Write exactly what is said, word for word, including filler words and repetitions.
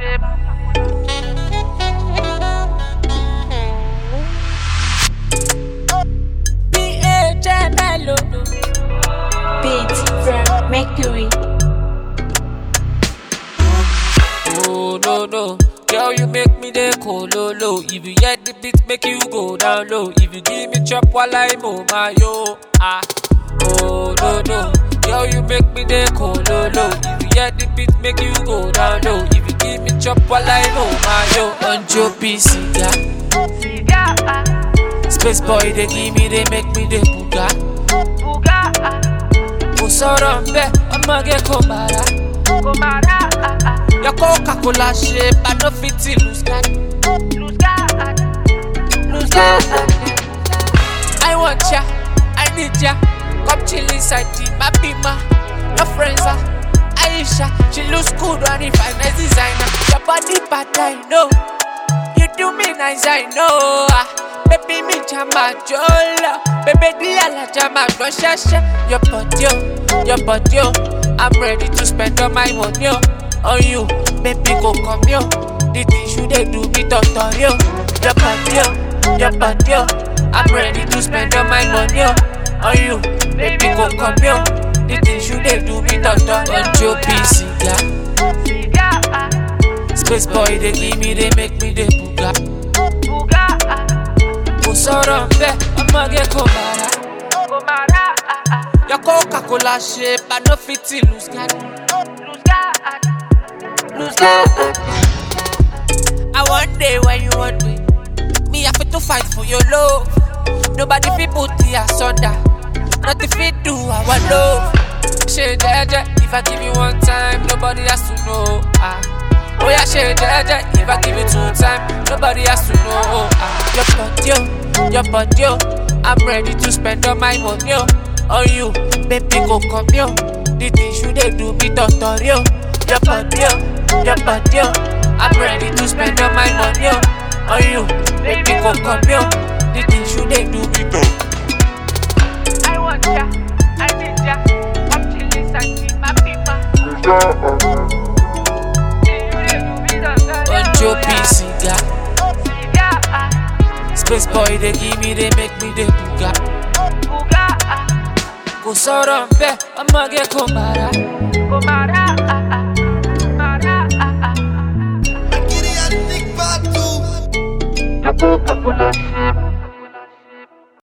shape. B A J Mello. Beats from Mercury. Oh no no, girl you make me dey cold low low. If you hear the beat, make you go down low. If you give me chop while I'm on my yo ah. Oh no no, girl you make me dey cold low low. If you hear the beat, make you go down low. If you give me chop while I'm on my yo. On your P C, yeah. Space boy they give me, they make me dey buga. Oh sorry, be I'ma get komara. Your Coca-Cola shape, I no fit to lose God. Lose God. I want ya, I need ya. Come chill inside the my bima. Your friends are Aisha, she looks good on the finest designer. Your body bad, I know. You do me nice, I know. Baby, me chama jola. Baby, the ala chama goshasha. Your body, your body, I'm ready to spend all my money on you. Baby, go come yo. The things you they do me tutorial. Your body, your body, I'm ready to spend all my money on you. Baby, go come yo. The things you they do me tutorial. On your P C, yeah. Space boy, they give me, they make me they buga. Oh, sorry, be I'ma get komara. Your Coca-Cola shape, I no fit to lose God. Lose God. I one day when you want me, me have to fight for your love. Nobody fit put the asunder. Nothing fit do our love. Share jaja, if I give you one time, nobody has to know. Ah. Oh yeah, share jaja, if I give you two times, nobody has to know. Ah. Your body, your body, I'm ready to spend all my money on you. Baby, go come yo. The things you they do me tutorial. Your body, your body, I'm ready to spend all my money on you. Baby, go come yo. The things you they do me tutorial. I want ya, I need ya. I'm chilling inside my people. On your P C, yeah. Space boy, they give me, they make me, they buga. Go sorry, be I'ma get komara. Your Coca-Cola